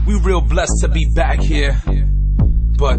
We real blessed to be back here, but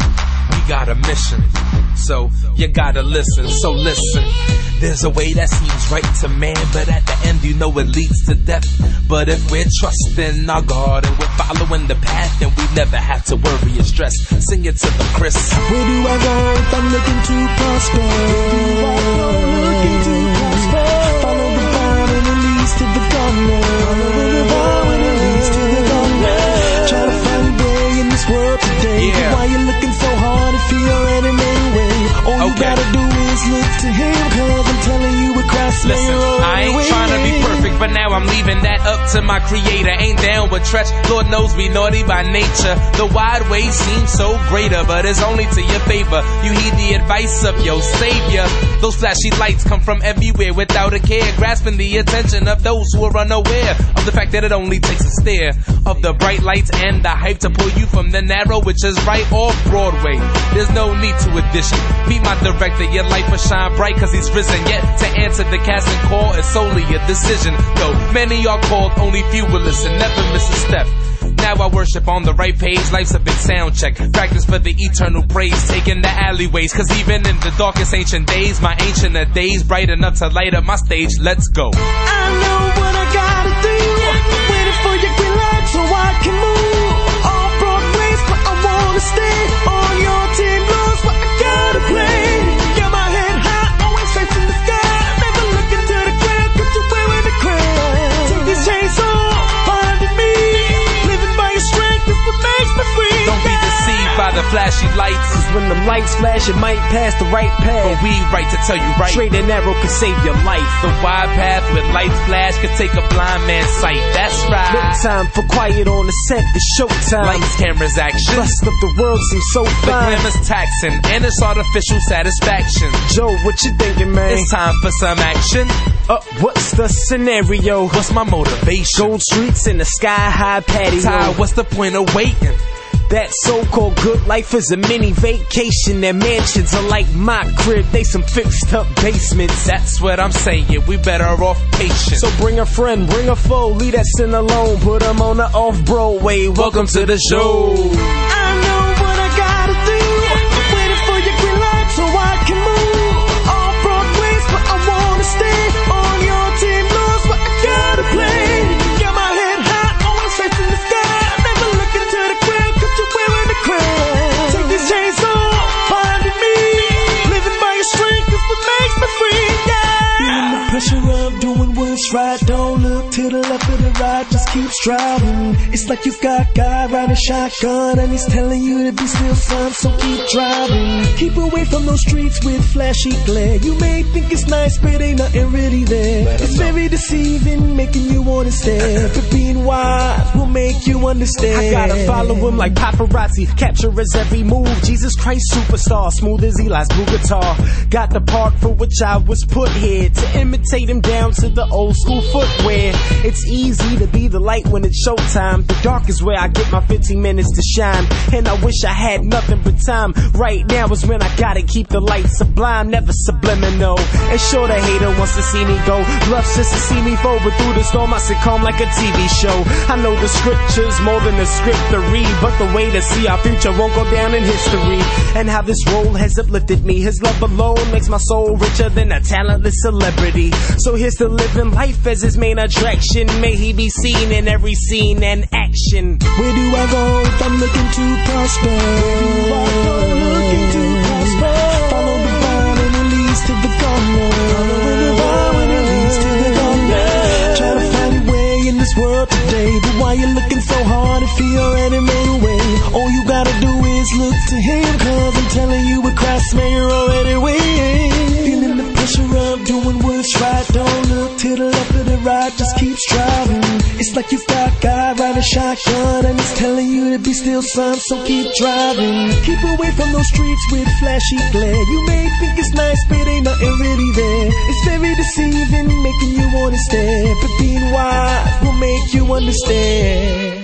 we got a mission, so you gotta listen. So listen, there's a way that seems right to man, but at the end you know it leads to death. But if we're trusting our God and we're following the path, then we never have to worry or stress. Sing it to the Chris. Where do I go if I'm looking to prosper? Where do I go looking to prosper? Follow the vine and it leads to the garden. Follow the vine and it leads to the garden. Try to find a way in this world today. Yeah. Why you looking so hard if you already made a way? All you gotta do is look to him, cause I'm telling you with Christ. Listen, I ain't trying to be perfect, but now I'm leaving that up to my creator. Ain't down with Tretch, Lord knows we naughty by nature. The wide way seems so greater, but it's only to your favor. You heed the advice of your savior. Those flashy lights come from everywhere without a care, grasping the attention of those who are unaware of the fact that it only takes a stare of the bright lights and the hype to pull you from the narrow, which is right off Broadway. There's no need to audition. Meet my director, your life will shine bright cause he's risen. Yet to answer the casting call is solely a decision. Though many are called, only few will listen. Never miss a step. Now I worship on the right page. Life's a big sound check. Practice for the eternal praise. Taking the alleyways, cause even in the darkest ancient days, my ancient of days bright enough to light up my stage. Let's go. I know what I gotta do. Waiting for your green light so I can move. All Broadways, but I wanna stay on your team. Blues, but I gotta play. Got my head high, always facing the sky. Never looking to the ground, cause you're wearing the crown. Take these chains off, finding me. Living by your strength is what makes me free. Don't be deceived by the flashy lights, Cause when the lights flash, it might pass the right path. but we right to tell you right. Straight and narrow can save your life. The wide path with lights flash could take a blind man's sight. That's No right. time for quiet on the set, it's showtime. Lights, cameras, action. Rest of the world seems so The fine. glamour's taxing, and it's artificial satisfaction. Joe, what you thinking, man? It's time for some action. What's the scenario? What's my motivation? Gold streets in the sky-high patio. Ty, what's the point of waiting? That so-called good life is a mini vacation. Their mansions are like my crib, they some fixed-up basements. That's what I'm saying, we better off patient. So bring a friend, bring a foe, leave that sin alone. Put them on the off-Broadway. welcome to the show. I know what I gotta do. Waiting for your green light so I can move. All Broadways, but I wanna stay on your team. Blues, but I gotta play. Got my head high, always facing the sky. Never looking to the ground, cause you're wearing the crown. Take these chains off, finding me. Living by your strength is what makes me free. Yeah. Feeling the pressure of doing what's right. Don't look to the left or the right, just keep striving. It's like you've got God riding shotgun and he's telling you to be still, son, so keep driving. Keep away from those streets with flashy glare. You may think it's nice, but ain't nothing really there. It's very deceiving, making you wanna stare. But being wise will make you understand. I gotta follow him like paparazzi, capture his every move. Jesus Christ superstar, smooth as Eli's blue guitar. Got the part for which I was put here, to imitate him down to the old school footwear. It's easy to be the light when it's showtime. The dark is where I get my 15 minutes to shine. And I wish I had nothing but time. Right now is when I gotta keep the light sublime, never subliminal. And sure, the hater wants to see me go, loves just to see me fall, but through the storm I sit calm like a TV show. I know the scriptures more than the script to read, but the way to see our future won't go down in history. And how this role has uplifted me, his love alone makes my soul richer than a talentless celebrity. So here's to living life as his main attraction. May he be seen in every scene and action. Where do I go if I'm looking to prosper? Where do I go looking to prosper? Follow the vine and it leads to the garden. Follow the vine and it leads to the garden. Try to find your way in this world today, but why you looking so hard if he already made a way? All you gotta do is look to him, cause I'm telling you with Christ, man, you're already winning. Feeling the pressure of doing what's right. Don't look to the left or the right, just keep striving. It's like you've got God riding shotgun and he's telling you to be still, son, so keep driving. Keep away from those streets with flashy glare. You may think it's nice, but ain't nothing really there. It's very deceiving, making you wanna stare. But being wise will make you understand.